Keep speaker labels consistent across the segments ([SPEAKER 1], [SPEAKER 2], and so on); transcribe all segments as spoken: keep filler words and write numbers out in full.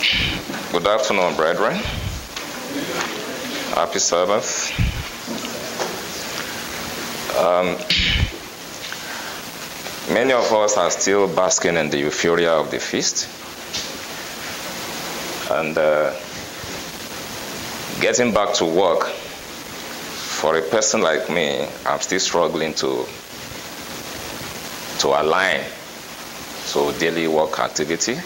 [SPEAKER 1] Good afternoon, brethren. Happy Sabbath. Um, many of us are still basking in the euphoria of the feast. And uh, getting back to work, for a person like me, I'm still struggling to, to align to daily work activity.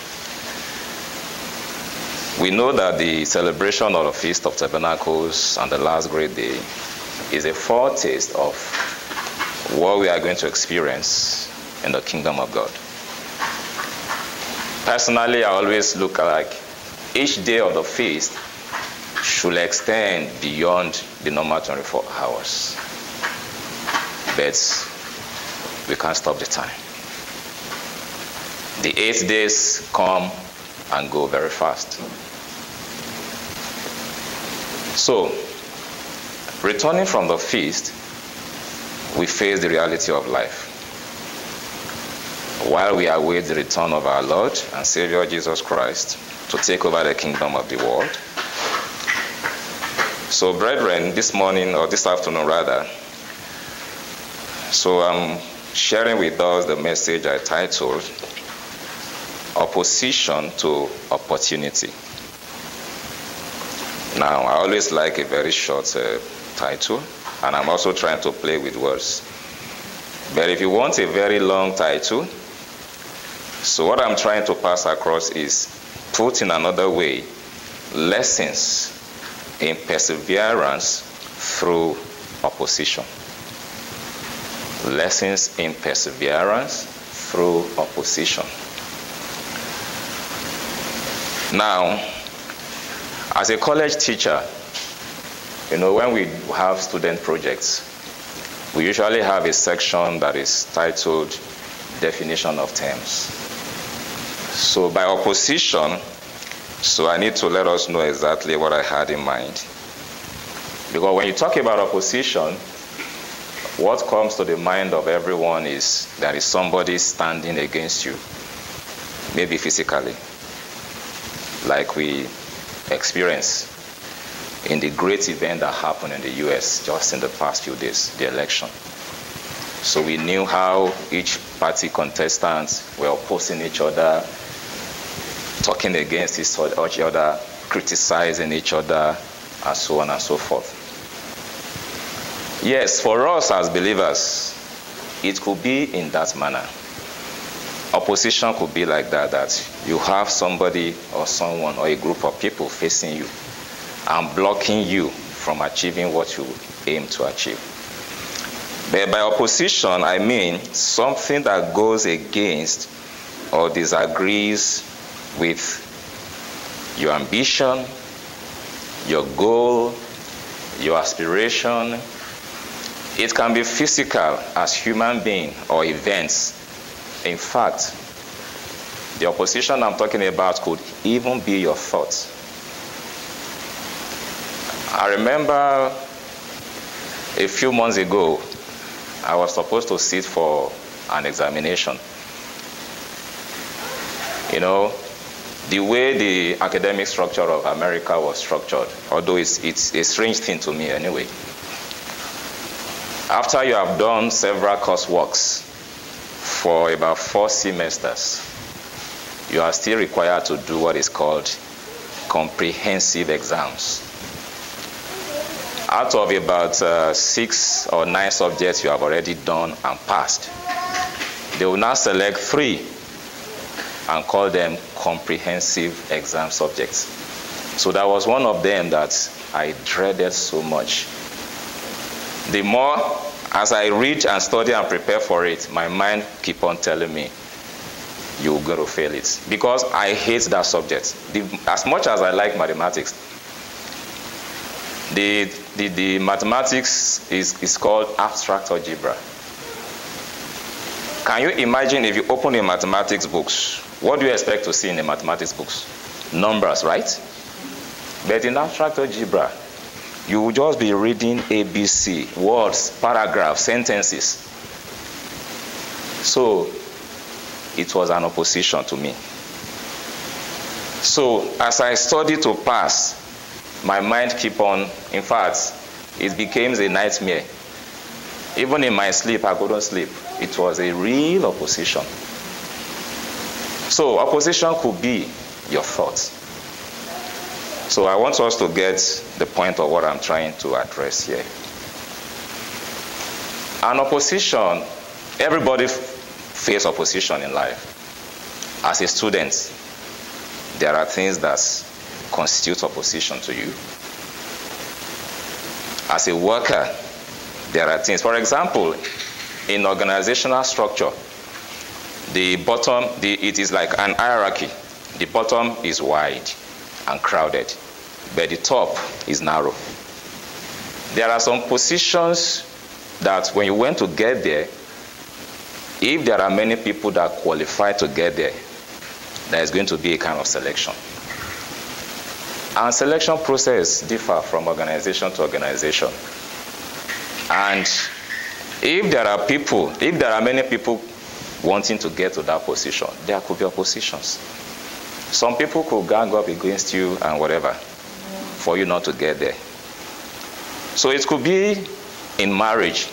[SPEAKER 1] We know that the celebration of the Feast of Tabernacles and the last great day is a foretaste of what we are going to experience in the kingdom of God. Personally, I always look at like each day of the feast should extend beyond the normal twenty-four hours. But we can't stop the time. The eight days come and go very fast. So, returning from the feast, we face the reality of life. While we await the return of our Lord and Savior Jesus Christ to take over the kingdom of the world. So, brethren, this morning, or this afternoon rather, so I'm sharing with us the message I titled, Opposition to Opportunity. Now, I always like a very short uh, title, and I'm also trying to play with words. But if you want a very long title, so what I'm trying to pass across is, put in another way, lessons in perseverance through opposition. Lessons in perseverance through opposition. Now, as a college teacher, you know, when we have student projects, we usually have a section that is titled Definition of Terms. So by opposition, so I need to let us know exactly what I had in mind. Because when you talk about opposition, what comes to the mind of everyone is there is somebody standing against you, maybe physically, like we experience in the great event that happened in the U S just in the past few days, the election. So we knew how each party contestants were opposing each other, talking against each other, criticizing each other, and so on and so forth. Yes, for us as believers, it could be in that manner. Opposition could be like that, that you have somebody or someone or a group of people facing you and blocking you from achieving what you aim to achieve. But by opposition, I mean something that goes against or disagrees with your ambition, your goal, your aspiration. It can be physical as human being or events. In fact, the opposition I'm talking about could even be your thoughts. I remember a few months ago, I was supposed to sit for an examination. You know, the way the academic structure of America was structured, although it's, it's a strange thing to me anyway. After you have done several courseworks for about four semesters, you are still required to do what is called comprehensive exams. Out of about uh, six or nine subjects you have already done and passed, they will now select three and call them comprehensive exam subjects. So that was one of them that I dreaded so much. The more as I read and study and prepare for it, my mind keep on telling me, you're going to fail it. Because I hate that subject. The, as much as I like mathematics, the, the, the mathematics is, is called abstract algebra. Can you imagine if you open your mathematics books, what do you expect to see in the mathematics books? Numbers, right? But in abstract algebra, you will just be reading A B C, words, paragraphs, sentences. So, it was an opposition to me. So as I studied to pass, my mind keep on, in fact, it became a nightmare. Even in my sleep, I couldn't sleep. It was a real opposition. So opposition could be your thoughts. So I want us to get the point of what I'm trying to address here. An opposition, everybody faces opposition in life. As a student, there are things that constitute opposition to you. As a worker, there are things. For example, in organizational structure, the bottom, the, it is like an hierarchy. The bottom is wide and crowded, but the top is narrow. There are some positions that when you went to get there, if there are many people that qualify to get there, there is going to be a kind of selection. And selection process differ from organization to organization. And if there are people, if there are many people wanting to get to that position, there could be oppositions. Some people could gang up against you and whatever for you not to get there. So it could be in marriage.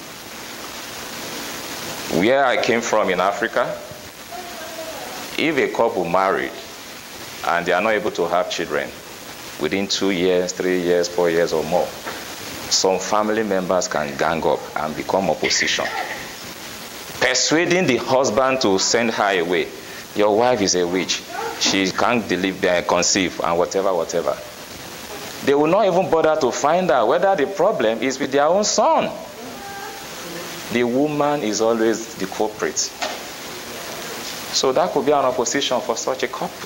[SPEAKER 1] Where I came from in Africa, if a couple married and they are not able to have children within two years, three years, four years or more, some family members can gang up and become opposition, persuading the husband to send her away. Your wife is a witch. She can't deliver, conceive, and whatever, whatever. They will not even bother to find out whether the problem is with their own son. The woman is always the culprit. So that could be an opposition for such a couple.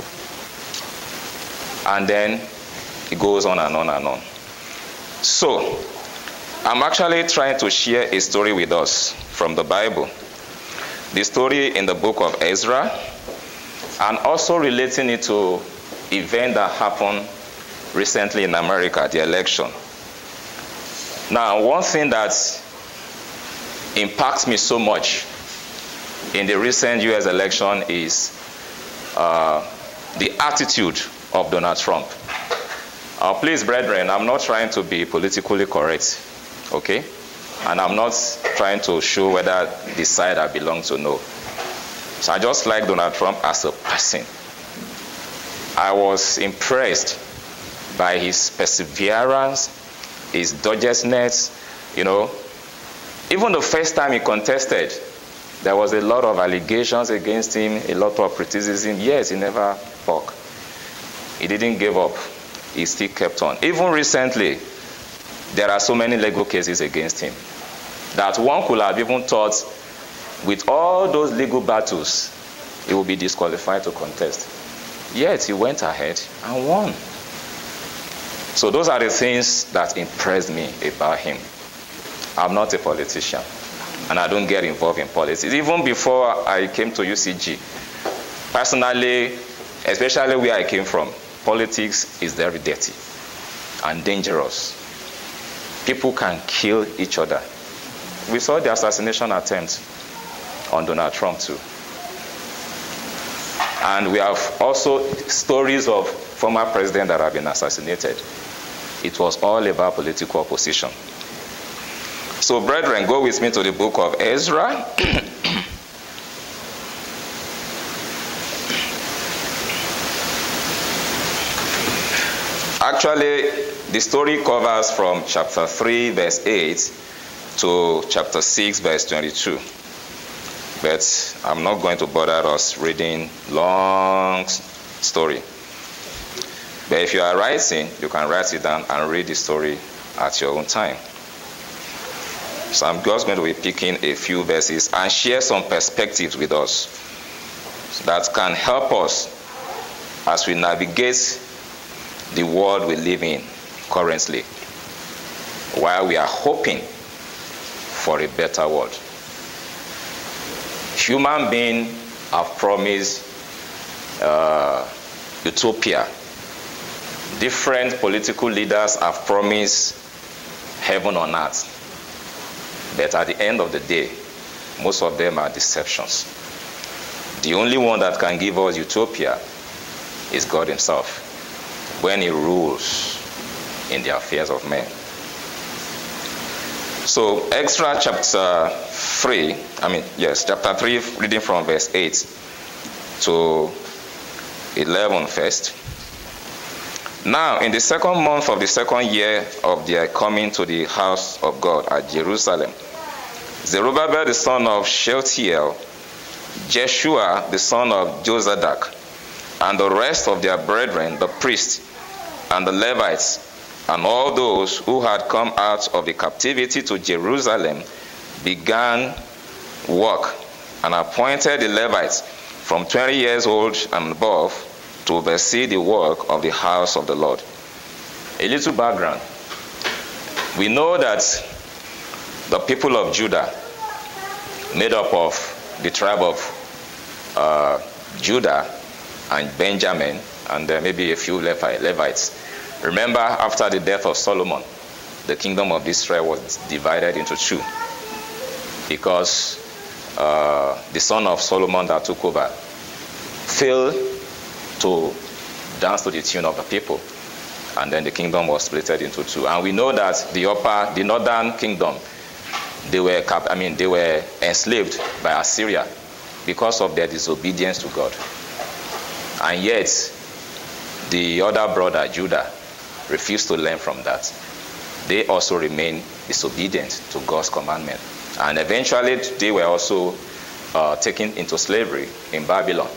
[SPEAKER 1] And then it goes on and on and on. So, I'm actually trying to share a story with us from the Bible. The story in the book of Ezra, and also relating it to event that happened recently in America, the election. Now, one thing that impacts me so much in the recent U S election is uh, the attitude of Donald Trump. Uh, please, brethren, I'm not trying to be politically correct, okay? And I'm not trying to show whether the side I belong to, no. So I just like Donald Trump as a person. I was impressed by his perseverance, his doggedness, you know. Even the first time he contested, there was a lot of allegations against him, a lot of criticism. Yes, he never spoke. He didn't give up. He still kept on. Even recently, there are so many legal cases against him that one could have even thought with all those legal battles, he would be disqualified to contest. Yet he went ahead and won. So those are the things that impressed me about him. I'm not a politician, and I don't get involved in politics. Even before I came to U C G, personally, especially where I came from, politics is very dirty and dangerous. People can kill each other. We saw the assassination attempt on Donald Trump too. And we have also stories of former presidents that have been assassinated. It was all about political opposition. So, brethren, go with me to the book of Ezra. Actually, the story covers from chapter three, verse eight, to chapter six, verse twenty-two. But I'm not going to bother us reading long story. But if you are writing, you can write it down and read the story at your own time. So I'm just going to be picking a few verses and share some perspectives with us that can help us as we navigate the world we live in currently, while we are hoping for a better world. Human beings have promised uh, utopia. Different political leaders have promised heaven on earth. But at the end of the day, most of them are deceptions. The only one that can give us utopia is God himself when he rules in the affairs of men. So Ezra chapter three, I mean, yes, chapter three, reading from verse eight to eleven first. Now, in the second month of the second year of their coming to the house of God at Jerusalem, Zerubbabel the son of Shealtiel, Jeshua the son of Jozadak, and the rest of their brethren, the priests and the Levites, and all those who had come out of the captivity to Jerusalem, began work and appointed the Levites from twenty years old and above to oversee the work of the house of the Lord. A little background. We know that the people of Judah, made up of the tribe of uh, Judah and Benjamin, and uh, maybe a few Levites. Remember, after the death of Solomon, the kingdom of Israel was divided into two, because uh, the son of Solomon that took over failed to dance to the tune of the people, and then the kingdom was split into two. And we know that the upper, the northern kingdom, they were, I mean, they were enslaved by Assyria because of their disobedience to God. And yet, the other brother, Judah, refused to learn from that. They also remained disobedient to God's commandment. And eventually, they were also uh, taken into slavery in Babylon.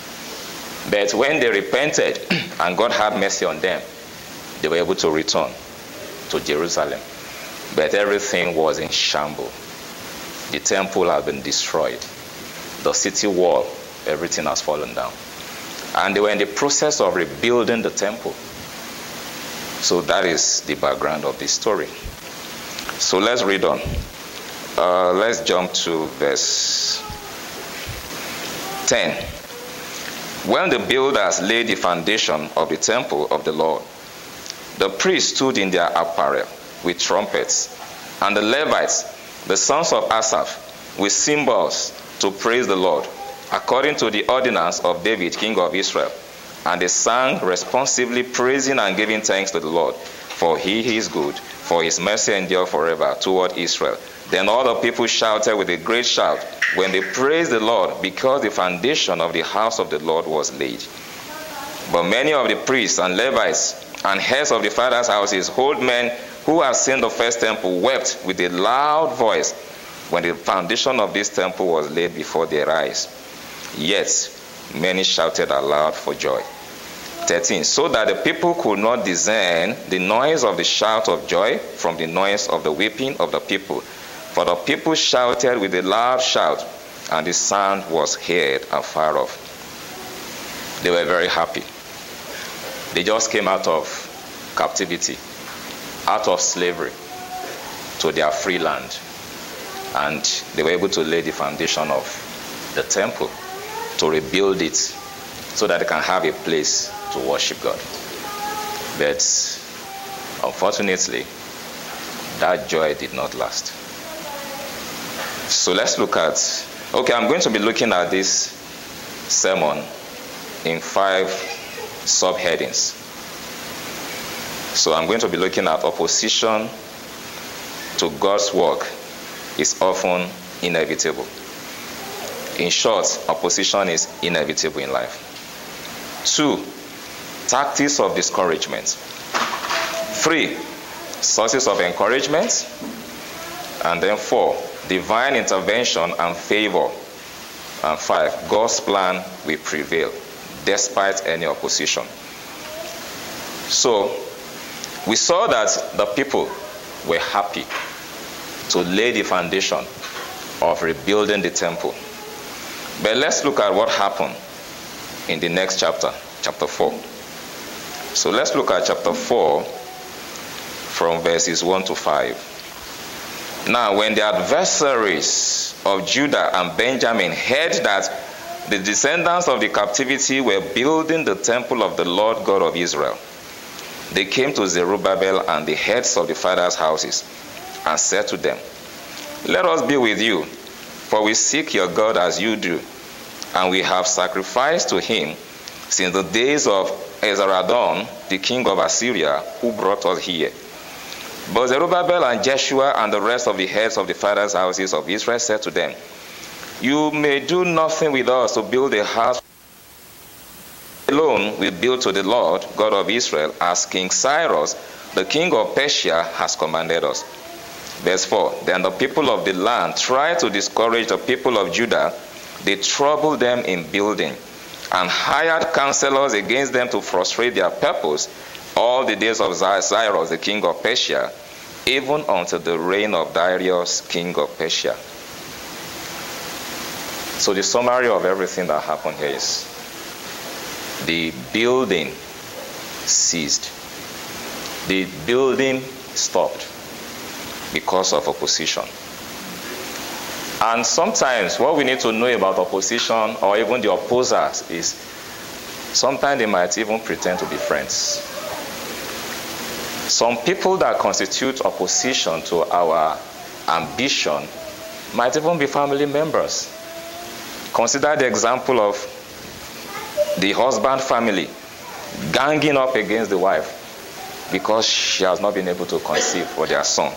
[SPEAKER 1] But when they repented and God had mercy on them, they were able to return to Jerusalem. But everything was in shambles. The temple had been destroyed. The city wall, everything has fallen down. And they were in the process of rebuilding the temple. So that is the background of this story. So let's read on. Uh, let's jump to verse ten. When the builders laid the foundation of the temple of the Lord, the priests stood in their apparel with trumpets, and the Levites, the sons of Asaph, with cymbals to praise the Lord, according to the ordinance of David, king of Israel. And they sang responsively, praising and giving thanks to the Lord, for he is good, for his mercy endures forever toward Israel. Then all the people shouted with a great shout when they praised the Lord, because the foundation of the house of the Lord was laid. But many of the priests and Levites and heads of the fathers' houses, old men who had seen the first temple, wept with a loud voice when the foundation of this temple was laid before their eyes. Yet many shouted aloud for joy. thirteen. So that the people could not discern the noise of the shout of joy from the noise of the weeping of the people. For the people shouted with a loud shout, and the sound was heard afar off. They were very happy. They just came out of captivity, out of slavery, to their free land. And they were able to lay the foundation of the temple, to rebuild it, so that they can have a place to worship God. But unfortunately, that joy did not last. So let's look at, okay, I'm going to be looking at this sermon in five subheadings. So I'm going to be looking at opposition to God's work is often inevitable. In short, opposition is inevitable in life. Two, tactics of discouragement. Three, sources of encouragement. And then four, divine intervention and favor. And five, God's plan will prevail despite any opposition. So, we saw that the people were happy to lay the foundation of rebuilding the temple. But let's look at what happened in the next chapter, chapter four. So let's look at chapter four from verses one to five. Now, when the adversaries of Judah and Benjamin heard that the descendants of the captivity were building the temple of the Lord God of Israel, they came to Zerubbabel and the heads of the fathers' houses and said to them, "Let us be with you, for we seek your God as you do, and we have sacrificed to him since the days of Esarhaddon, the king of Assyria, who brought us here. But Zerubbabel and Jeshua and the rest of the heads of the fathers' houses of Israel said to them, you may do nothing with us to build a house alone we build to the Lord, God of Israel, as King Cyrus, the king of Persia, has commanded us. Verse four, then the people of the land tried to discourage the people of Judah. They troubled them in building and hired counselors against them to frustrate their purpose all the days of Cyrus, the king of Persia, even until the reign of Darius, king of Persia. So the summary of everything that happened here is the building ceased. The building stopped because of opposition. And sometimes what we need to know about opposition or even the opposers is sometimes they might even pretend to be friends. Some people that constitute opposition to our ambition might even be family members. Consider the example of the husband family ganging up against the wife because she has not been able to conceive for their son.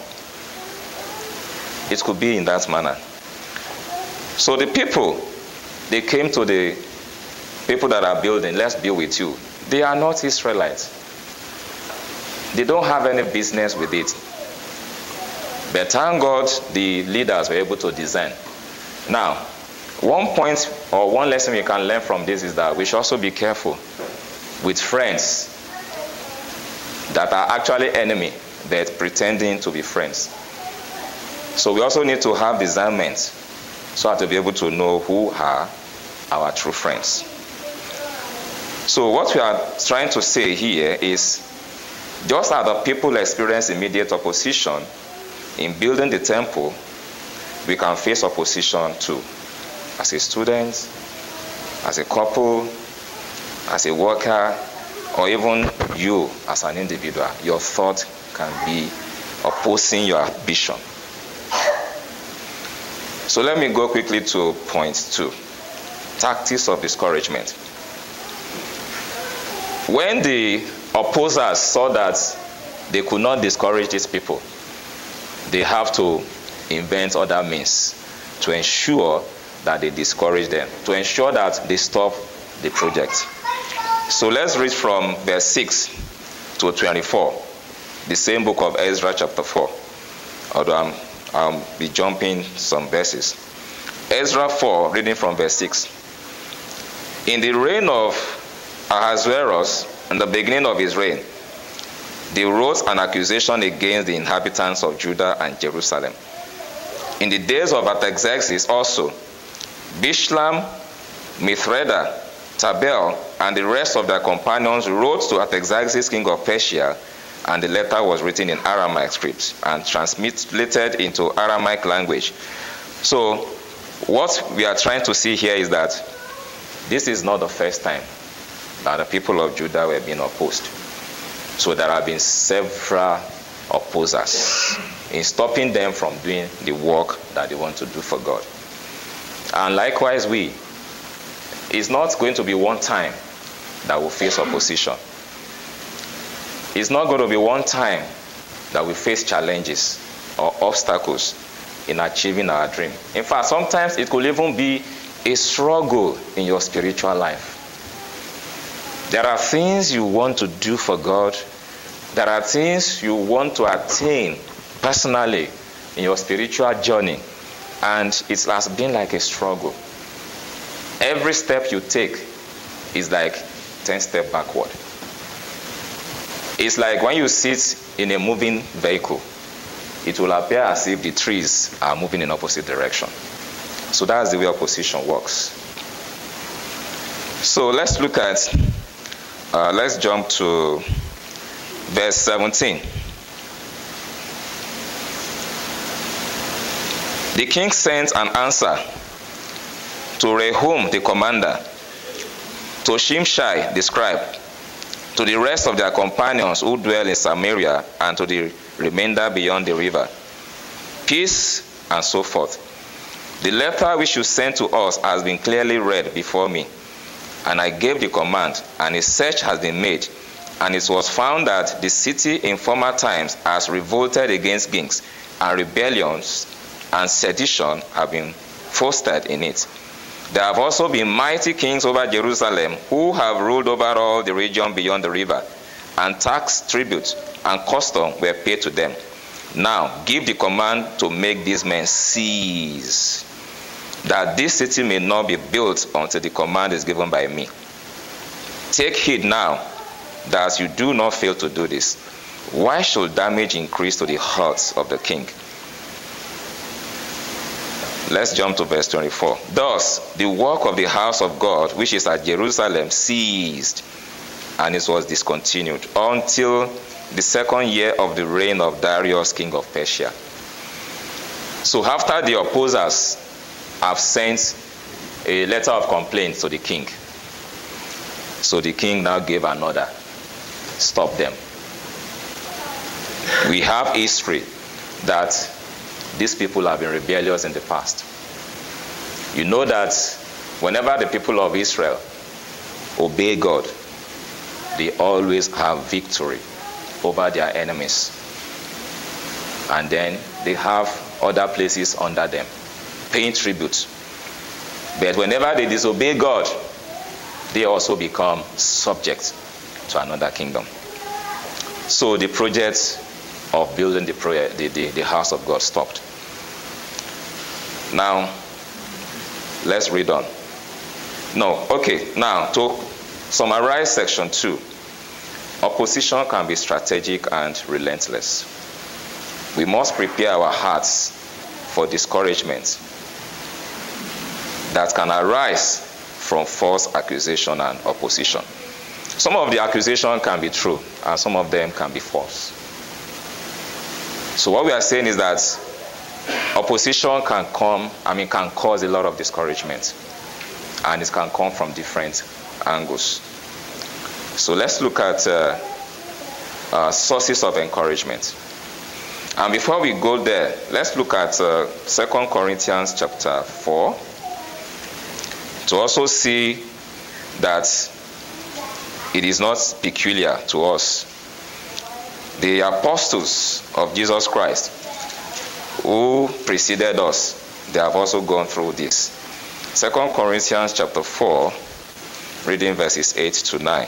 [SPEAKER 1] It could be in that manner. So the people, they came to the people that are building, let's build with you. They are not Israelites. They don't have any business with it. But thank God the leaders were able to design. Now, one point or one lesson we can learn from this is that we should also be careful with friends that are actually enemy but pretending to be friends. So we also need to have discernment so as to be able to know who are our true friends. So what we are trying to say here is, just as the people experience immediate opposition in building the temple, we can face opposition too. As a student, as a couple, as a worker, or even you as an individual, your thought can be opposing your ambition. So let me go quickly to point two. Tactics of discouragement. When the opposers saw that they could not discourage these people, they have to invent other means to ensure that they discourage them, to ensure that they stop the project. So let's read from verse six to twenty-four, the same book of Ezra chapter four. Although I'm, I'll be jumping some verses. Ezra four, reading from verse six. In the reign of Ahasuerus, in the beginning of his reign, they wrote an accusation against the inhabitants of Judah and Jerusalem. In the days of Artaxerxes also, Bishlam, Mithreda, Tabel, and the rest of their companions wrote to Artaxerxes, king of Persia, and the letter was written in Aramaic script and translated into Aramaic language. So, what we are trying to see here is that this is not the first time that the people of Judah were being opposed. So there have been several opposers in stopping them from doing the work that they want to do for God. And likewise we, it's not going to be one time that we face opposition. It's not going to be one time that we face challenges or obstacles in achieving our dream. In fact, sometimes it could even be a struggle in your spiritual life. There are things you want to do for God. There are things you want to attain personally in your spiritual journey. And it has been like a struggle. Every step you take is like ten steps backward. It's like when you sit in a moving vehicle, it will appear as if the trees are moving in opposite direction. So that's the way opposition works. So let's look at, uh, let's jump to verse seventeen. The king sent an answer to Rehum the commander, to Shimshai the scribe, to the rest of their companions who dwell in Samaria, and to the remainder beyond the river. Peace and so forth. The letter which you sent to us has been clearly read before me. And I gave the command, and a search has been made, and it was found that the city in former times has revolted against kings, and rebellions and sedition have been fostered in it. There have also been mighty kings over Jerusalem who have ruled over all the region beyond the river, and tax, tribute, and custom were paid to them. Now give the command to make these men cease, that this city may not be built until the command is given by me. Take heed now that you do not fail to do this. Why should damage increase to the hearts of the king? Let's jump to verse twenty-four. Thus the work of the house of God, which is at Jerusalem, ceased, and it was discontinued until the second year of the reign of Darius, king of Persia. So after the opposers have sent a letter of complaint to the king, so the king now gave an order: stop them. We have history that these people have been rebellious in the past. You know that whenever the people of Israel obey God, they always have victory over their enemies. And then they have other places under them, paying tribute. But whenever they disobey God, they also become subject to another kingdom. So the project of building the, prayer, the, the, the house of God stopped. Now, let's read on. No, okay, now to summarize section two. Opposition can be strategic and relentless. We must prepare our hearts for discouragement that can arise from false accusation and opposition. Some of the accusation can be true, and some of them can be false. So what we are saying is that opposition can come, I mean, can cause a lot of discouragement, and it can come from different angles. So let's look at uh, uh, sources of encouragement. And before we go there, let's look at uh, Second Corinthians chapter four to also see that it is not peculiar to us. The apostles of Jesus Christ who preceded us, they have also gone through this. Second Corinthians chapter four, reading verses eight to nine.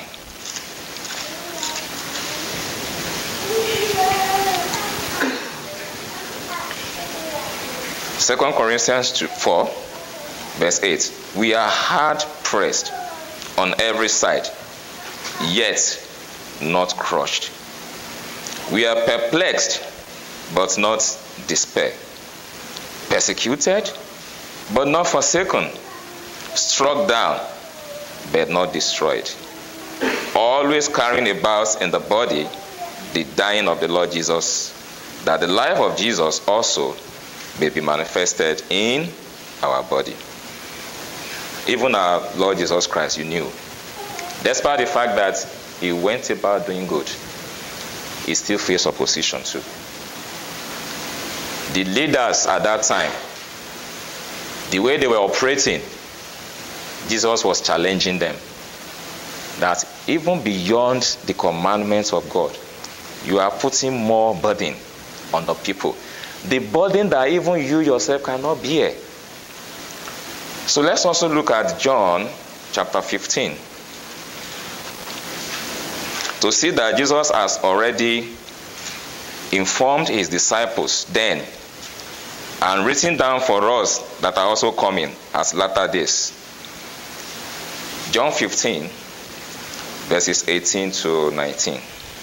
[SPEAKER 1] Second Corinthians four, verse eight. We are hard pressed on every side, yet not crushed. We are perplexed, but not despair. Persecuted, but not forsaken. Struck down, but not destroyed. Always carrying about in the body the dying of the Lord Jesus, that the life of Jesus also may be manifested in our body. Even our Lord Jesus Christ, you knew, despite the fact that he went about doing good, he still faced opposition too. The leaders at that time, the way they were operating, Jesus was challenging them that even beyond the commandments of God, you are putting more burden on the people. The burden that even you yourself cannot bear. So let's also look at John chapter fifteen to see that Jesus has already informed his disciples then and written down for us that are also coming as latter days. John fifteen, verses eighteen to nineteen.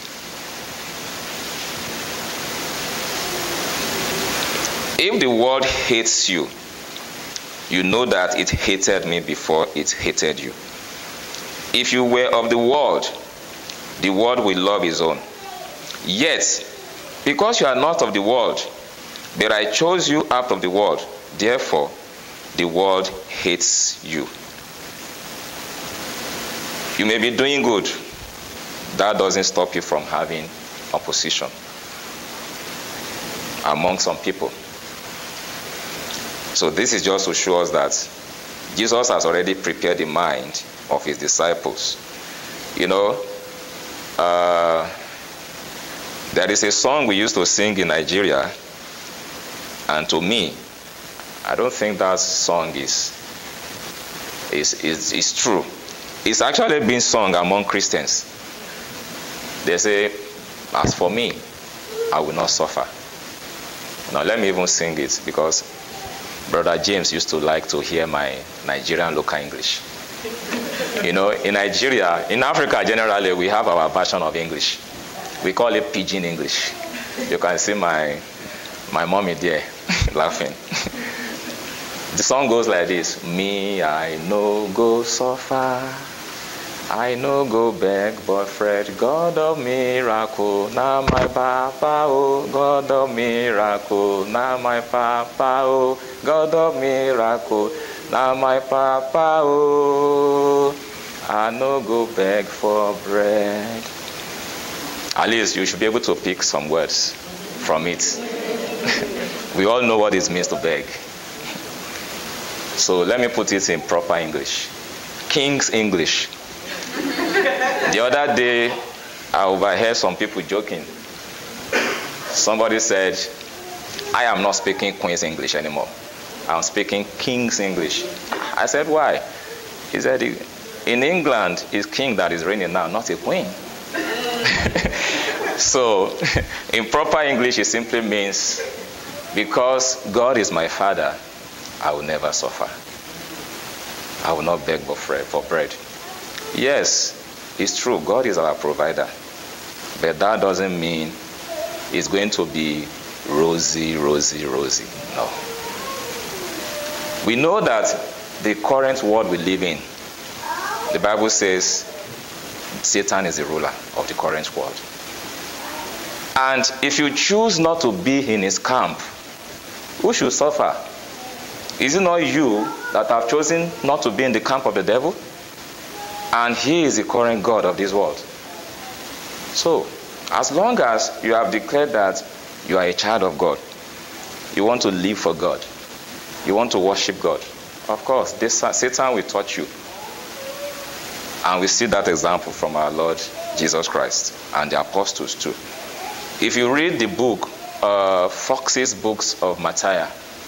[SPEAKER 1] If the world hates you, you know that it hated me before it hated you. If you were of the world, the world will love his own. Yet, because you are not of the world, but I chose you out of the world, therefore the world hates you. You may be doing good. That doesn't stop you from having opposition among some people. So this is just to show us that Jesus has already prepared the mind of his disciples. You know, uh, there is a song we used to sing in Nigeria, and to me, I don't think that song is, is, is, is true. It's actually been sung among Christians. They say, as for me, I will not suffer. Now let me even sing it, because Brother James used to like to hear my Nigerian local English. You know, in Nigeria, in Africa generally, we have our version of English. We call it Pidgin English. You can see my my mommy there laughing. The song goes like this: me, I no go suffer, I no go beg, but fret, God of miracle, now my papa, oh, God of miracle, now my papa, oh, God of miracle, now my papa, oh, I no go beg for bread. At least you should be able to pick some words from it. We all know what it means to beg. So let me put it in proper English. King's English. The other day, I overheard some people joking. Somebody said, I am not speaking Queen's English anymore. I'm speaking King's English. I said, why? He said, in England, it's king that is reigning now, not a queen. So, in proper English, it simply means, because God is my father, I will never suffer. I will not beg for bread. Yes, it's true, God is our provider. But that doesn't mean it's going to be rosy, rosy, rosy. No. We know that the current world we live in, the Bible says Satan is the ruler of the current world. And if you choose not to be in his camp, who should suffer? Is it not you that have chosen not to be in the camp of the devil? And he is the current God of this world. So, as long as you have declared that you are a child of God, you want to live for God, you want to worship God, of course, this, Satan will touch you. And we see that example from our Lord Jesus Christ and the apostles too. If you read the book, uh, Fox's books of Matthew,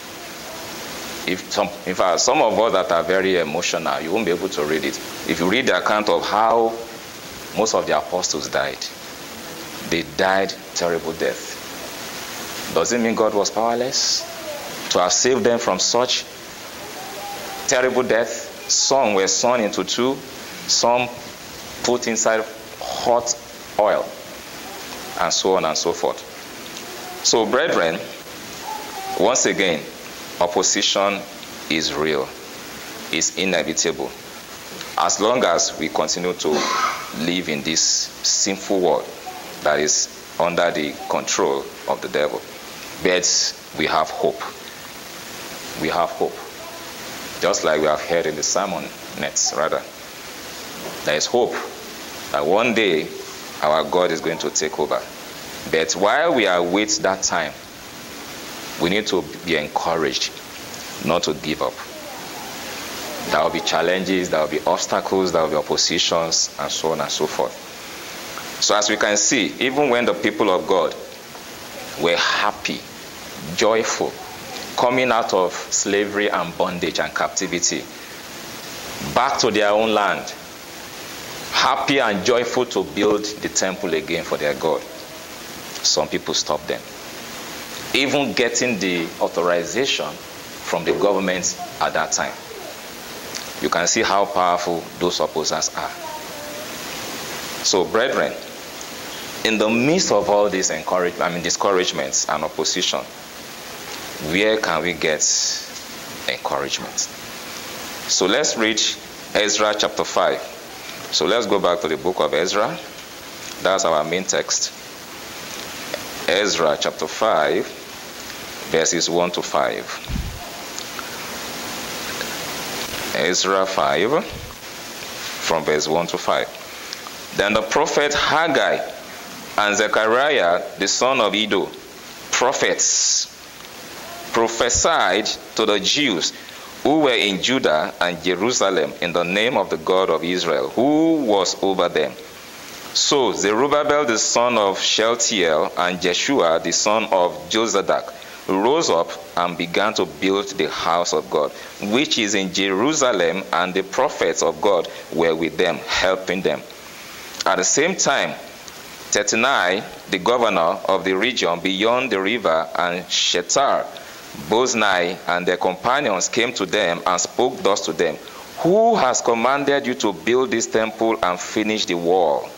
[SPEAKER 1] if some, in fact, some of us that are very emotional, you won't be able to read it. If you read the account of how most of the apostles died, they died terrible death. Does it mean God was powerless to have saved them from such terrible death? Some were sawn into two, some put inside hot oil, and so on and so forth. So, brethren, once again, opposition is real, is inevitable, as long as we continue to live in this sinful world that is under the control of the devil. But we have hope. We have hope. Just like we have heard in the sermon nets, rather. There is hope that one day our God is going to take over. But while we await that time, we need to be encouraged not to give up. There will be challenges, there will be obstacles, there will be oppositions, and so on and so forth. So as we can see, even when the people of God were happy, joyful, coming out of slavery and bondage and captivity, back to their own land, happy and joyful to build the temple again for their God, some people stopped them. Even getting the authorization from the government at that time. You can see how powerful those opposers are. So, brethren, in the midst of all these encouragement, I mean discouragements and opposition, where can we get encouragement? So let's read Ezra chapter five. So let's go back to the book of Ezra. That's our main text. Ezra chapter five, verses one to five. Ezra five, from verse one to five. Then the prophet Haggai and Zechariah, the son of Iddo, prophets, prophesied to the Jews who were in Judah and Jerusalem in the name of the God of Israel, who was over them. So Zerubbabel the son of Shealtiel and Jeshua the son of Jozadak rose up and began to build the house of God, which is in Jerusalem, and the prophets of God were with them, helping them. At the same time, Tattenai, the governor of the region beyond the river, and Shethar, Boznai, and their companions came to them and spoke thus to them, who has commanded you to build this temple and finish the wall?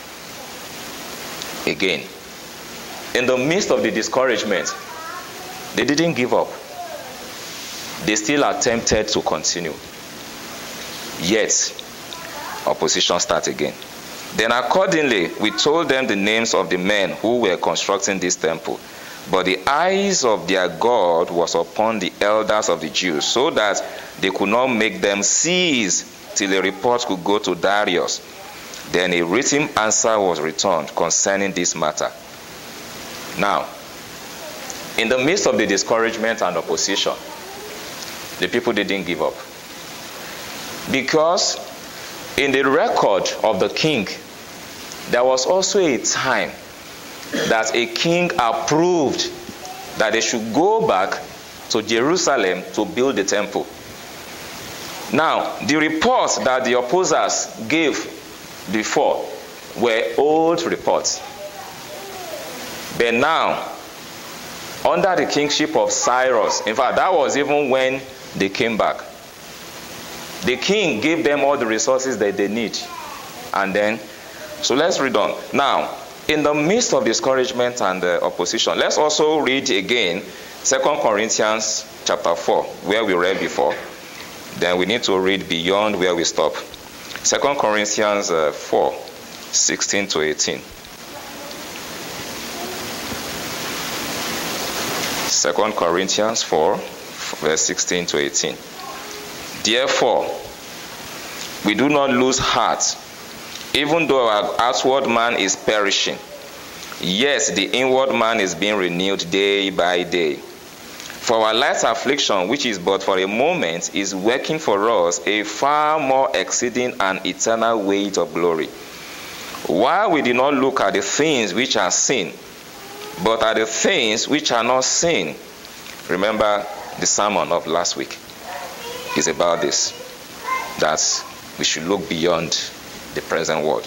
[SPEAKER 1] Again, in the midst of the discouragement, they didn't give up. They still attempted to continue. Yet, opposition starts again. Then accordingly, we told them the names of the men who were constructing this temple. But the eyes of their God was upon the elders of the Jews, so that they could not make them cease till a report could go to Darius. Then a written answer was returned concerning this matter. Now, in the midst of the discouragement and opposition, the people didn't give up. Because in the record of the king, there was also a time that a king approved that they should go back to Jerusalem to build the temple. Now, the reports that the opposers gave before were old reports. But now, under the kingship of Cyrus, in fact, that was even when they came back. The king gave them all the resources that they need. And then, so let's read on. Now, in the midst of discouragement and uh, opposition, let's also read again Second Corinthians chapter four, where we read before. Then we need to read beyond where we stop. Second Corinthians uh, four, sixteen to eighteen. Second Corinthians four, verse sixteen to eighteen. Therefore, we do not lose heart, even though our outward man is perishing. Yes, the inward man is being renewed day by day. For our light affliction, which is but for a moment, is working for us a far more exceeding and eternal weight of glory. While we do not look at the things which are seen, but at the things which are not seen. Remember the sermon of last week is about this, that we should look beyond the present world.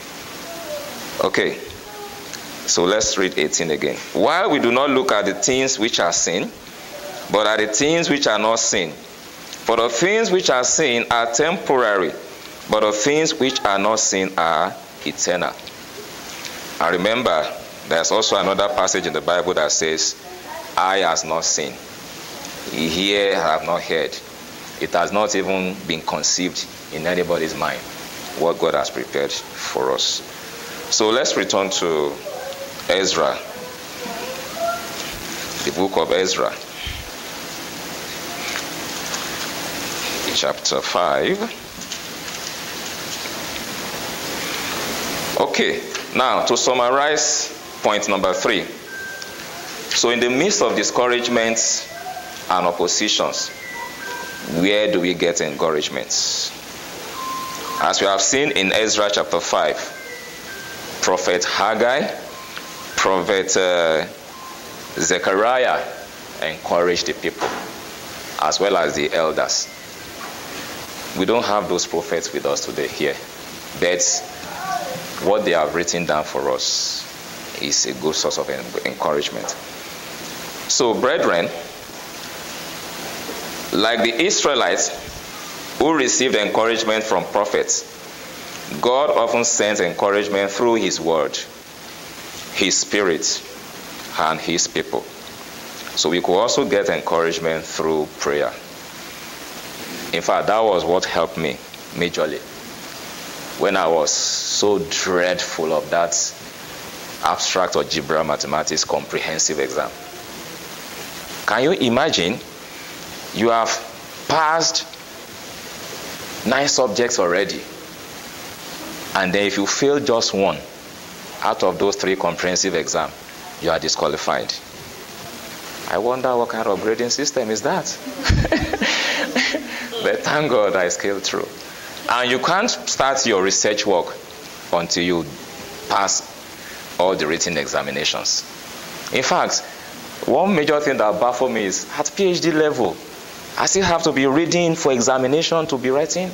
[SPEAKER 1] Okay, so let's read eighteen again. While we do not look at the things which are seen, but at the things which are not seen. For the things which are seen are temporary, but the things which are not seen are eternal. And remember, there's also another passage in the Bible that says, eye has not seen, ear have not heard. It has not even been conceived in anybody's mind what God has prepared for us. So let's return to Ezra, the book of Ezra, chapter five. Okay, now to summarize point number three. So in the midst of discouragements and oppositions, where do we get encouragements? As we have seen in Ezra chapter five, Prophet Haggai, Prophet uh, Zechariah encouraged the people, as well as the elders. We don't have those prophets with us today here, but what they have written down for us is a good source of encouragement. So, brethren, like the Israelites who received encouragement from prophets, God often sends encouragement through His word, His Spirit, and His people. So we could also get encouragement through prayer. In fact, that was what helped me majorly when I was so dreadful of that abstract algebra mathematics comprehensive exam. Can you imagine? You have passed nine subjects already, and then if you fail just one out of those three comprehensive exams, you are disqualified. I wonder what kind of grading system is that? But thank God I scaled through. And you can't start your research work until you pass all the written examinations. In fact, one major thing that baffles me is at PhD level, I still have to be reading for examination to be writing.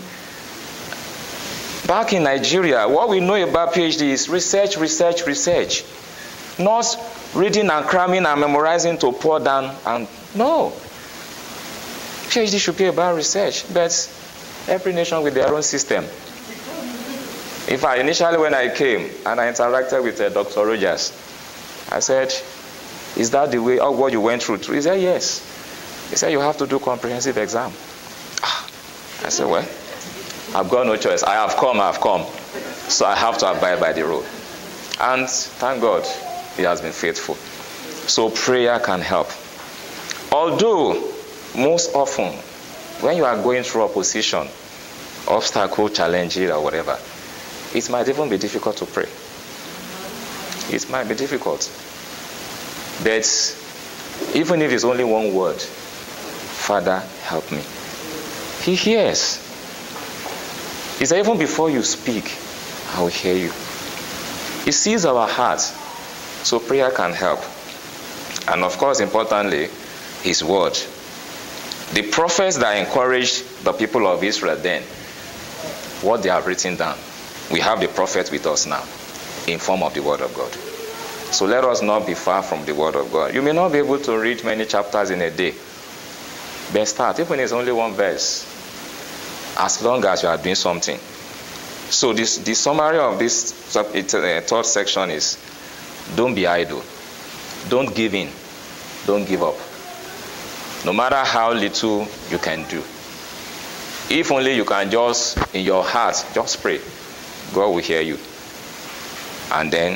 [SPEAKER 1] Back in Nigeria, what we know about PhD is research, research, research. Not reading and cramming and memorizing to pour down. And no. PhD should be about research, but every nation with their own system. In fact, initially when I came and I interacted with uh, Doctor Rogers, I said, is that the way, or what you went through? He said, yes. He said, you have to do comprehensive exam. I said, well, I've got no choice. I have come, I have come. So I have to abide by the rule. And thank God, he has been faithful. So prayer can help. Although, most often, when you are going through opposition, obstacle, challenge or whatever, it might even be difficult to pray. It might be difficult. But even if it's only one word, Father, help me. He hears. He said, even before you speak, I will hear you. He sees our hearts. So prayer can help. And of course, importantly, his word. The prophets that encouraged the people of Israel then, what they have written down, we have the prophet with us now, in form of the word of God. So let us not be far from the word of God. You may not be able to read many chapters in a day. But start, even if it's only one verse, as long as you are doing something. So this, the summary of this third section is, don't be idle. Don't give in. Don't give up. No matter how little you can do. If only you can just, in your heart, just pray. God will hear you. And then,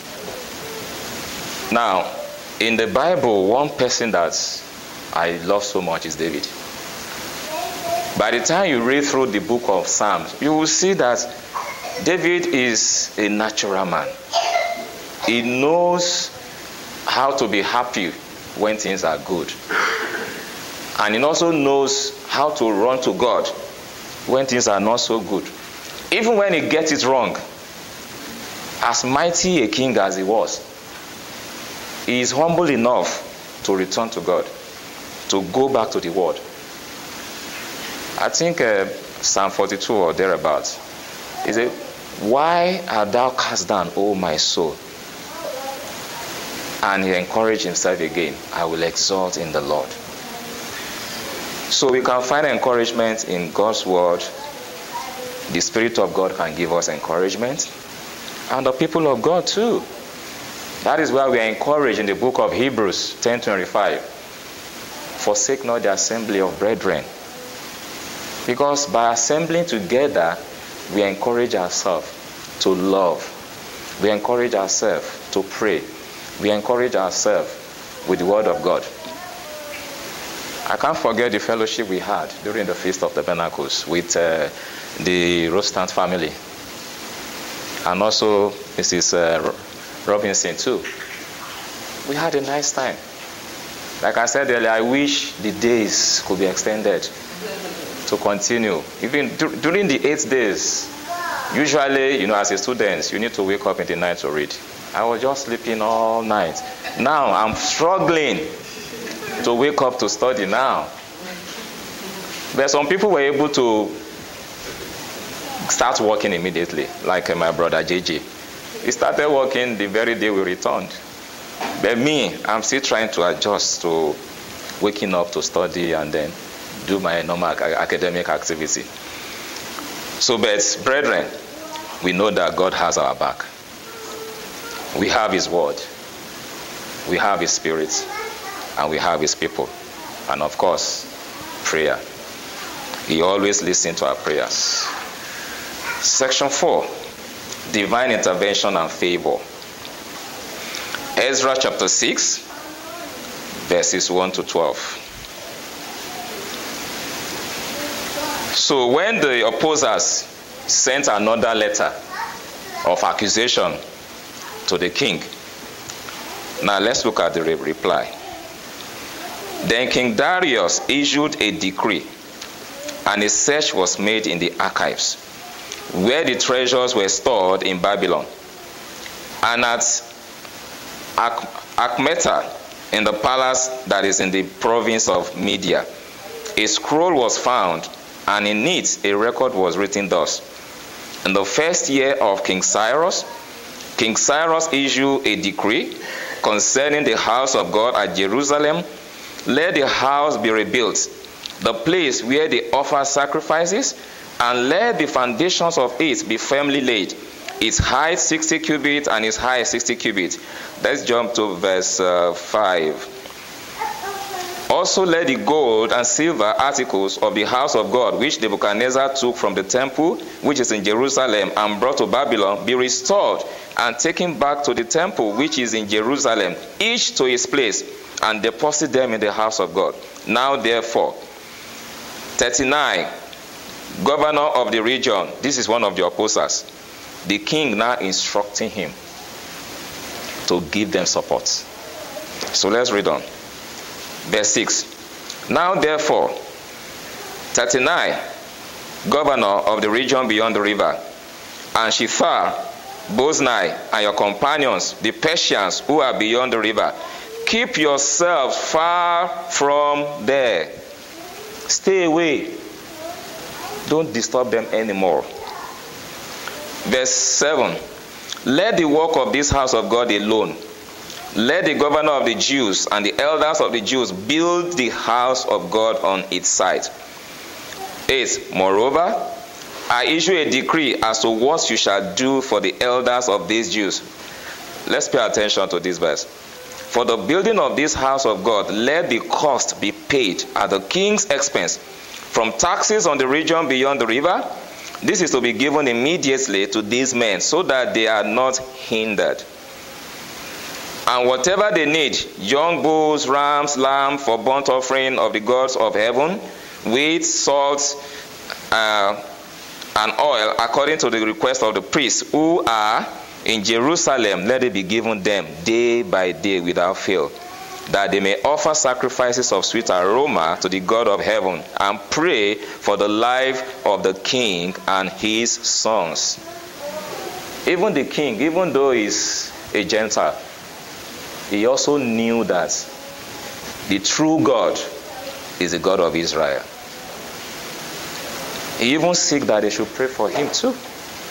[SPEAKER 1] now, in the Bible, one person that I love so much is David. By the time you read through the book of Psalms, you will see that David is a natural man. He knows how to be happy when things are good. And he also knows how to run to God when things are not so good. Even when he gets it wrong, as mighty a king as he was, he is humble enough to return to God, to go back to the word. I think uh, Psalm forty-two or thereabouts, he said, why art thou cast down, O my soul? And he encouraged himself again, I will exalt in the Lord. So we can find encouragement in God's word. The Spirit of God can give us encouragement. And the people of God too. That is why we are encouraged in the book of Hebrews ten twenty-five. Forsake not the assembly of brethren. Because by assembling together, we encourage ourselves to love. We encourage ourselves to pray. We encourage ourselves with the word of God. I can't forget the fellowship we had during the Feast of Tabernacles with uh, the Rostand family. And also Missus Uh, Robinson too. We had a nice time. Like I said earlier, I wish the days could be extended to continue. Even d- during the eight days, usually, you know, as a student, you need to wake up in the night to read. I was just sleeping all night. Now I'm struggling to wake up to study now. But some people were able to start working immediately, like uh, my brother J J. He started working the very day we returned. But me, I'm still trying to adjust to waking up to study and then do my normal academic activity. So, but brethren, we know that God has our back. We have his word. We have his spirit. And we have his people. And of course, prayer. He always listens to our prayers. Section four. Divine intervention and favor. Ezra chapter six, verses one to twelve. So when the opposers sent another letter of accusation to the king, now let's look at the reply. Then King Darius issued a decree and a search was made in the archives, where the treasures were stored in Babylon. And at Achmeta, in the palace that is in the province of Media, a scroll was found, and in it a record was written thus: In the first year of King Cyrus, King Cyrus issued a decree concerning the house of God at Jerusalem. Let the house be rebuilt, the place where they offer sacrifices, and let the foundations of it be firmly laid. Its height sixty cubits and its height sixty cubits. Let's jump to verse uh, five. Also let the gold and silver articles of the house of God, which Nebuchadnezzar took from the temple, which is in Jerusalem, and brought to Babylon, be restored and taken back to the temple, which is in Jerusalem, each to his place, and deposit them in the house of God. Now therefore, thirty-nine, governor of the region, this is one of the opposers. The king now instructing him to give them support. So let's read on. Verse six. Now therefore, thirty-nine, governor of the region beyond the river, and Shethar, Boznai, and your companions, the Persians who are beyond the river, keep yourselves far from there. Stay away. Don't disturb them anymore. Verse seven. Let the work of this house of God alone. Let the governor of the Jews and the elders of the Jews build the house of God on its site. eight. Moreover, I issue a decree as to what you shall do for the elders of these Jews. Let's pay attention to this verse. For the building of this house of God, let the cost be paid at the king's expense from taxes on the region beyond the river. This is to be given immediately to these men, so that they are not hindered. And whatever they need, young bulls, rams, lamb for burnt offering of the gods of heaven, wheat, salt, uh, and oil, according to the request of the priests who are in Jerusalem, let it be given them day by day without fail, that they may offer sacrifices of sweet aroma to the God of heaven, and pray for the life of the king and his sons. Even the king, even though he's a Gentile, he also knew that the true God is the God of Israel. He even seek that they should pray for him too.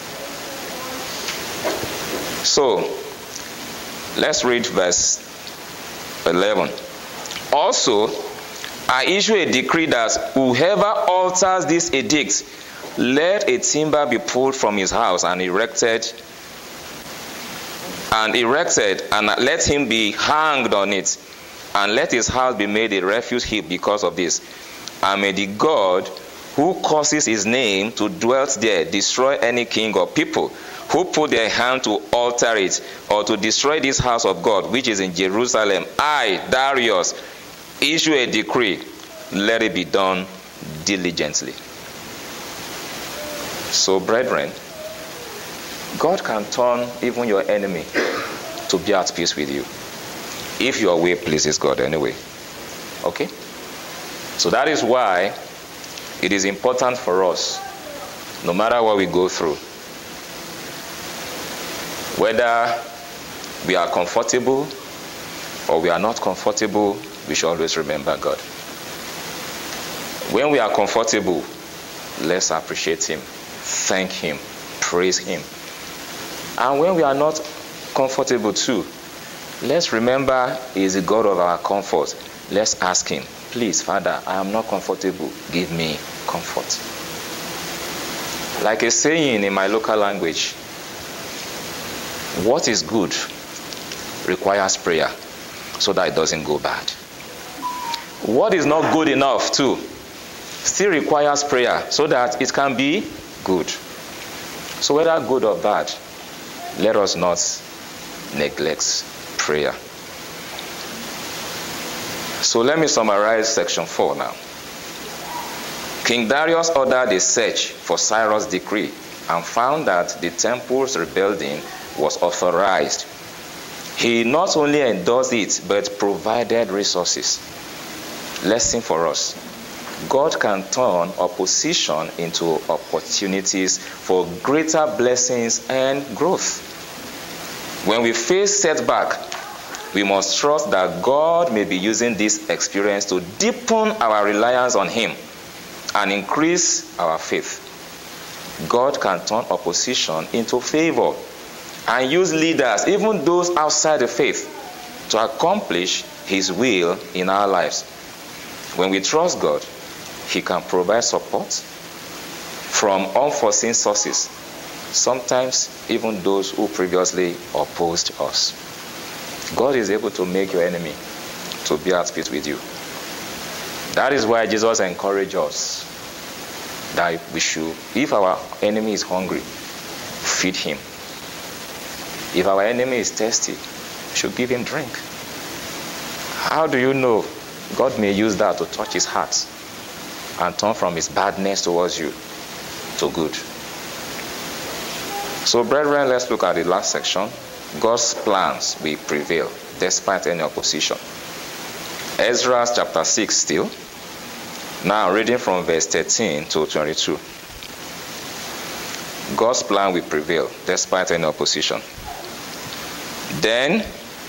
[SPEAKER 1] So, let's read verse eleven. Also, I issue a decree that whoever alters this edict, let a timber be pulled from his house and erected and erected, and let him be hanged on it, and let his house be made a refuse heap because of this. And may the God who causes his name to dwell there destroy any king or people who put their hand to alter it, or to destroy this house of God which is in Jerusalem. I, Darius, issue a decree, let it be done diligently. So, brethren, God can turn even your enemy to be at peace with you, if your way pleases God anyway. Okay? So that is why it is important for us, no matter what we go through, whether we are comfortable or we are not comfortable, we should always remember God. When we are comfortable, let's appreciate him, thank him, praise him. And when we are not comfortable too, let's remember he is the God of our comfort. Let's ask him, please, Father, I am not comfortable, give me comfort. Like a saying in my local language, what is good requires prayer so that it doesn't go bad. What is not good enough too still requires prayer so that it can be good. So whether good or bad, let us not neglect prayer. So let me summarize section four now. King Darius ordered a search for Cyrus' decree and found that the temple's rebuilding was authorized. He not only endorsed it, but provided resources. Lesson for us. God can turn opposition into opportunities for greater blessings and growth. When we face setback, we must trust that God may be using this experience to deepen our reliance on Him and increase our faith. God can turn opposition into favor and use leaders, even those outside the faith, to accomplish His will in our lives. When we trust God, He can provide support from unforeseen sources, sometimes even those who previously opposed us. God is able to make your enemy to be at peace with you. That is why Jesus encouraged us that we should, if our enemy is hungry, feed him. If our enemy is thirsty, we should give him drink. How do you know? God may use that to touch his heart and turn from his badness towards you to good. So, brethren, let's look at the last section. God's plans will prevail despite any opposition. Ezra chapter six still. Now, reading from verse thirteen to twenty-two. God's plan will prevail despite any opposition. Then,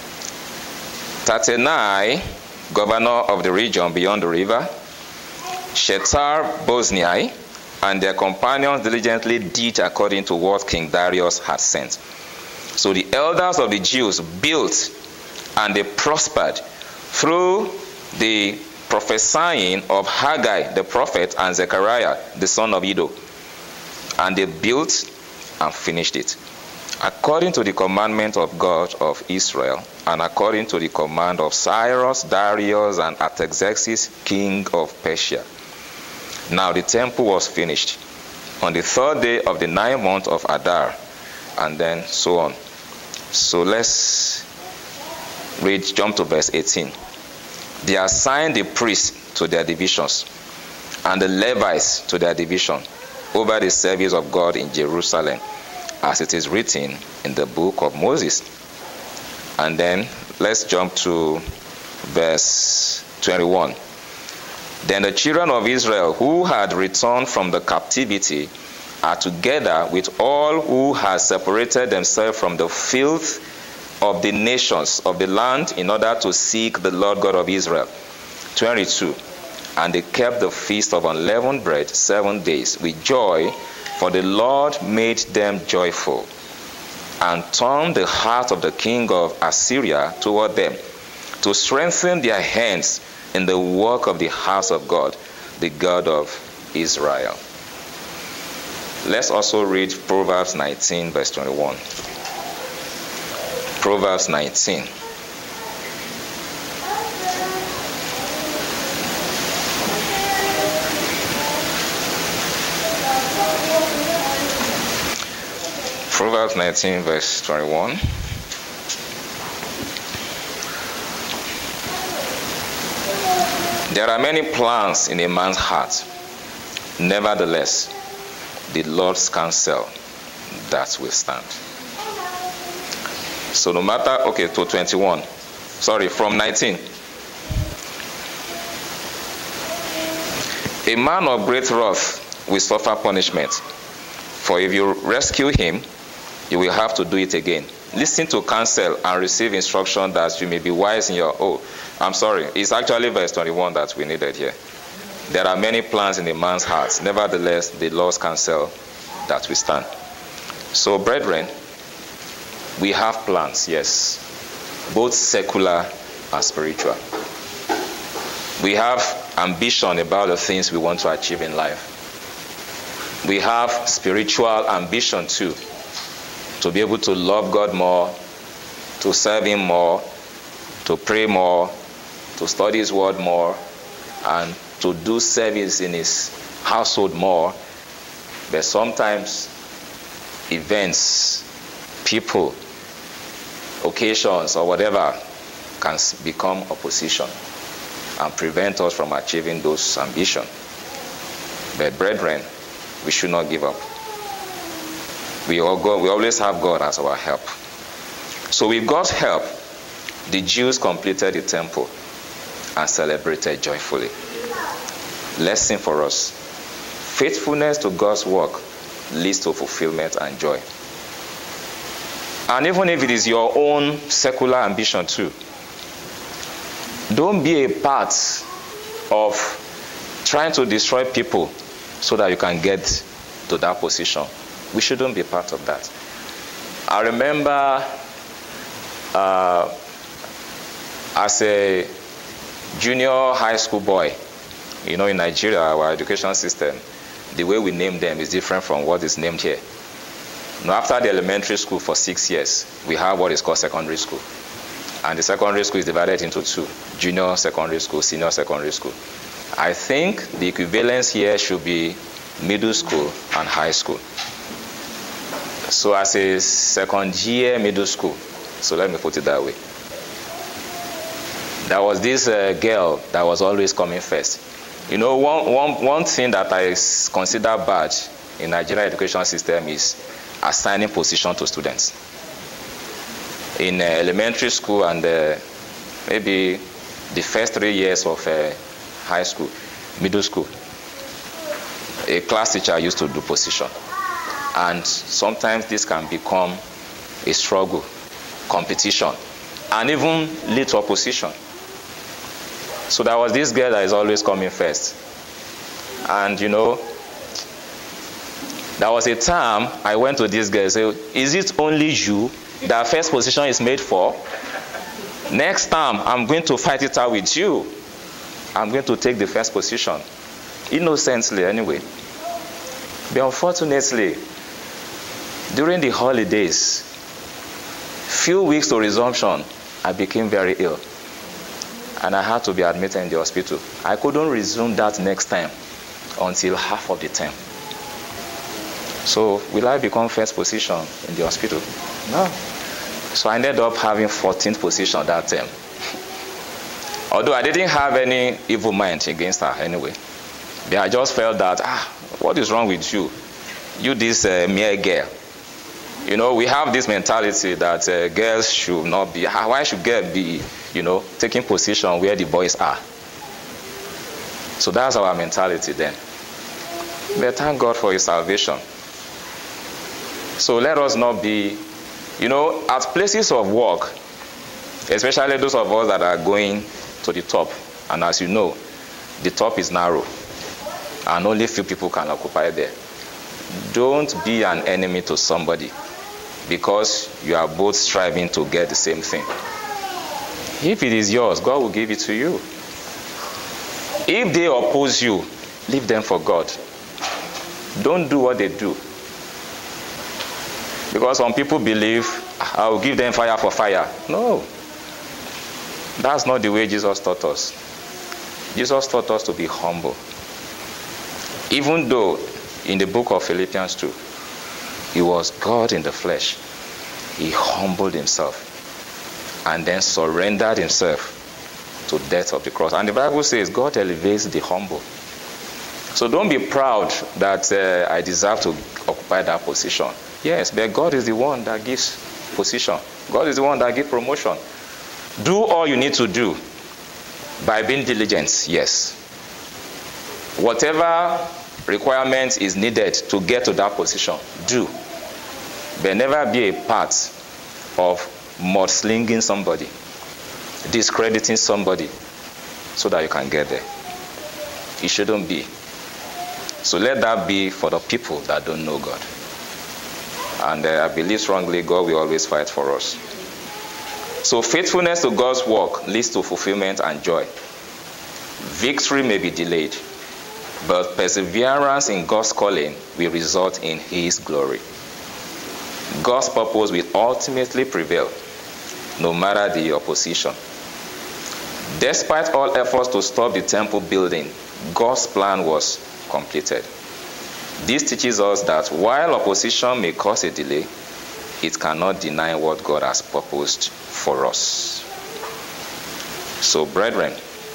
[SPEAKER 1] Tattenai, governor of the region beyond the river, Shethar-Boznai, and their companions diligently did according to what King Darius had sent. So the elders of the Jews built, and they prospered through the prophesying of Haggai the prophet and Zechariah the son of Iddo. And they built and finished it, according to the commandment of God of Israel, and according to the command of Cyrus, Darius, and Artaxerxes, king of Persia. Now the temple was finished on the third day of the ninth month of Adar, and then so on. So let's read, jump to verse eighteen. They assigned the priests to their divisions, and the Levites to their division, over the service of God in Jerusalem, as it is written in the book of Moses. And then let's jump to verse twenty-one. Then the children of Israel who had returned from the captivity are together with all who had separated themselves from the filth of the nations of the land in order to seek the Lord God of Israel. twenty-two. And they kept the feast of unleavened bread seven days with joy, for the Lord made them joyful, and turned the heart of the king of Assyria toward them, to strengthen their hands in the work of the house of God, the God of Israel. Let's also read Proverbs nineteen, verse twenty-one. Proverbs nineteen. Proverbs nineteen, verse twenty-one. There are many plans in a man's heart. Nevertheless, the Lord's counsel, that will stand. So no matter, okay, to twenty-one. Sorry, from nineteen. A man of great wrath will suffer punishment, for if you rescue him, you will have to do it again. Listen to counsel and receive instruction that you may be wise in your... Oh, I'm sorry. It's actually verse twenty-one that we needed here. There are many plans in a man's heart. Nevertheless, the Lord's counsel, that we stand. So, brethren, we have plans, yes, both secular and spiritual. We have ambition about the things we want to achieve in life. We have spiritual ambition too, to be able to love God more, to serve Him more, to pray more, to study His word more, and to do service in His household more. But sometimes events, people, occasions, or whatever can become opposition and prevent us from achieving those ambitions. But brethren, we should not give up. We, all go, we always have God as our help. So with God's help, the Jews completed the temple and celebrated joyfully. lesson for us. Faithfulness to God's work leads to fulfillment and joy. And even if it is your own secular ambition too, don't be a part of trying to destroy people so that you can get to that position. We shouldn't be part of that. I remember uh, as a junior high school boy, you know, in Nigeria, our education system, the way we name them is different from what is named here. Now, after the elementary school for six years, we have what is called secondary school. And the secondary school is divided into two, junior secondary school, senior secondary school. I think the equivalence here should be middle school and high school. So as a second year middle school, so let me put it that way, there was this uh, girl that was always coming first. You know, one, one, one thing that I consider bad in Nigerian education system is assigning position to students. In uh, elementary school and uh, maybe the first three years of uh, high school, middle school, a class teacher used to do position. And sometimes this can become a struggle, competition, and even lead to opposition. So there was this girl that is always coming first. And you know, there was a time I went to this girl and said, is it only you that first position is made for? Next time, I'm going to fight it out with you. I'm going to take the first position. Innocently, anyway. But unfortunately, during the holidays, few weeks to resumption, I became very ill. And I had to be admitted in the hospital. I couldn't resume that next time until half of the term. So, will I become first position in the hospital? No. So I ended up having fourteenth position that term. Although I didn't have any evil mind against her anyway. But I just felt that, ah, what is wrong with you? You this uh, mere girl. You know, we have this mentality that uh, girls should not be, why should girls be, you know, taking position where the boys are? So that's our mentality then. But thank God for his salvation. So let us not be, you know, at places of work, especially those of us that are going to the top. And as you know, the top is narrow. And only few people can occupy there. Don't be an enemy to somebody because you are both striving to get the same thing. If it is yours, God will give it to you. If they oppose you, leave them for God. Don't do what they do. Because some people believe, I will give them fire for fire. No. That's not the way Jesus taught us. Jesus taught us to be humble. Even though in the book of Philippians two, he was God in the flesh, he humbled himself and then surrendered himself to death of the cross. And the Bible says God elevates the humble. So don't be proud that uh, I deserve to occupy that position. Yes, but God is the one that gives position. God is the one that gives promotion. Do all you need to do by being diligent, yes. Whatever requirement is needed to get to that position, do. But never be a part of mudslinging somebody, discrediting somebody so that you can get there. It shouldn't be. So let that be for the people that don't know God. And uh, I believe strongly God will always fight for us. So faithfulness to God's work leads to fulfillment and joy. Victory may be delayed, but perseverance in God's calling will result in his glory. God's purpose will ultimately prevail, no matter the opposition. Despite all efforts to stop the temple building, God's plan was completed. This teaches us that while opposition may cause a delay, it cannot deny what God has purposed for us. So, brethren,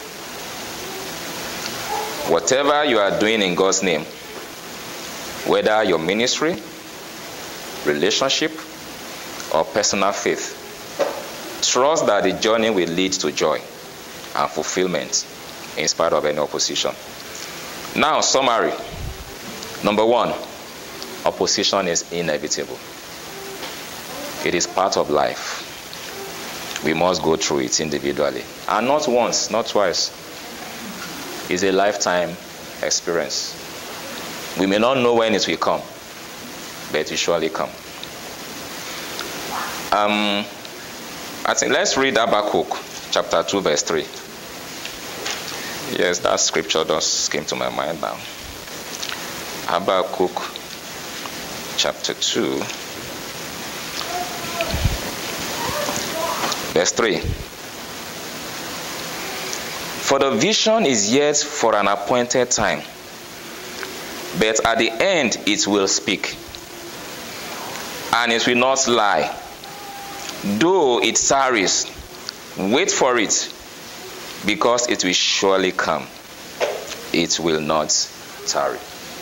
[SPEAKER 1] whatever you are doing in God's name, whether your ministry, relationship, or personal faith, trust that the journey will lead to joy and fulfillment in spite of any opposition. Now, summary. Number one, opposition is inevitable. It is part of life. We must go through it individually. And not once, not twice. It's a lifetime experience. We may not know when it will come, but it will surely come. Um, I think let's read Habakkuk chapter two, verse three. Yes, that scripture just came to my mind now. Habakkuk chapter two, verse three. For the vision is yet for an appointed time, but at the end it will speak, and it will not lie. Though it tarries, wait for it, because it will surely come. It will not tarry.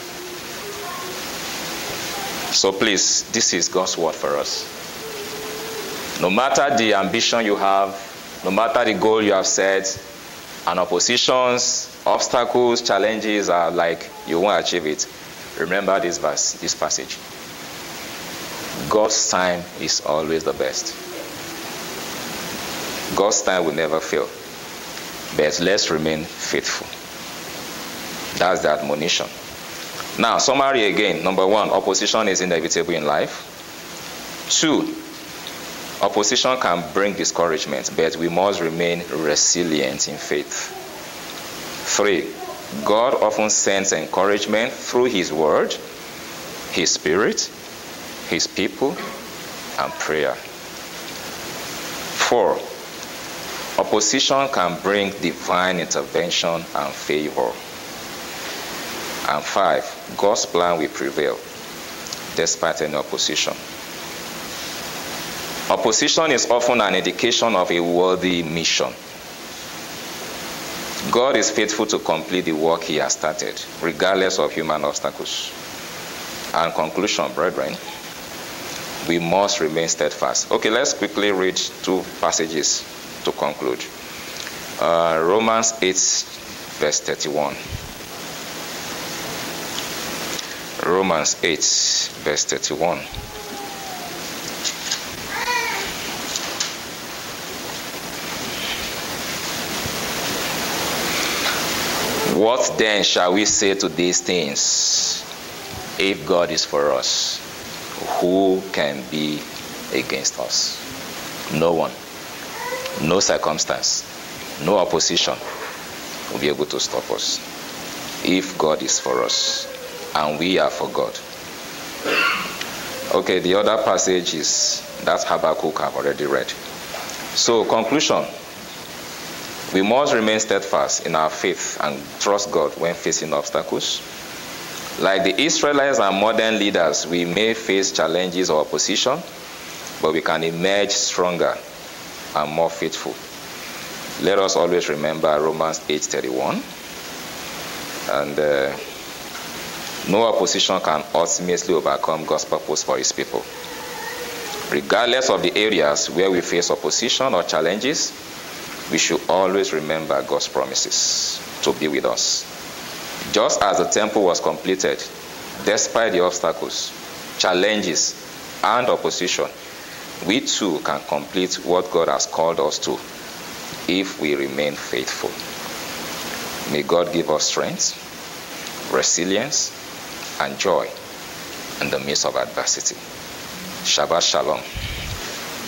[SPEAKER 1] So please, this is God's word for us. No matter the ambition you have, no matter the goal you have set, and oppositions, obstacles, challenges are like you won't achieve it, remember this verse, this passage. God's time is always the best. God's time will never fail. But let's remain faithful. That's the admonition. Now, summary again. Number one, opposition is inevitable in life. Two, opposition can bring discouragement, but we must remain resilient in faith. Three, God often sends encouragement through His Word, His Spirit, His people, and prayer. Four, opposition can bring divine intervention and favor. And five, God's plan will prevail despite any opposition. Opposition is often an indication of a worthy mission. God is faithful to complete the work He has started, regardless of human obstacles. And conclusion, brethren, we must remain steadfast. Okay, let's quickly read two passages to conclude. Uh, Romans eight, verse thirty-one. Romans eight, verse thirty-one. What then shall we say to these things? If God is for us, who can be against us? No one. No circumstance, no opposition will be able to stop us. If God is for us, and we are for God. Okay, the other passage is that Habakkuk I've already read. So, conclusion. We must remain steadfast in our faith and trust God when facing obstacles. Like the Israelites and modern leaders, we may face challenges or opposition, but we can emerge stronger and more faithful. Let us always remember Romans eight thirty-one. And uh, no opposition can ultimately overcome God's purpose for His people. Regardless of the areas where we face opposition or challenges, we should always remember God's promises to be with us. Just as the temple was completed, despite the obstacles, challenges, and opposition, we too can complete what God has called us to if we remain faithful. May God give us strength, resilience, and joy in the midst of adversity. Shabbat Shalom.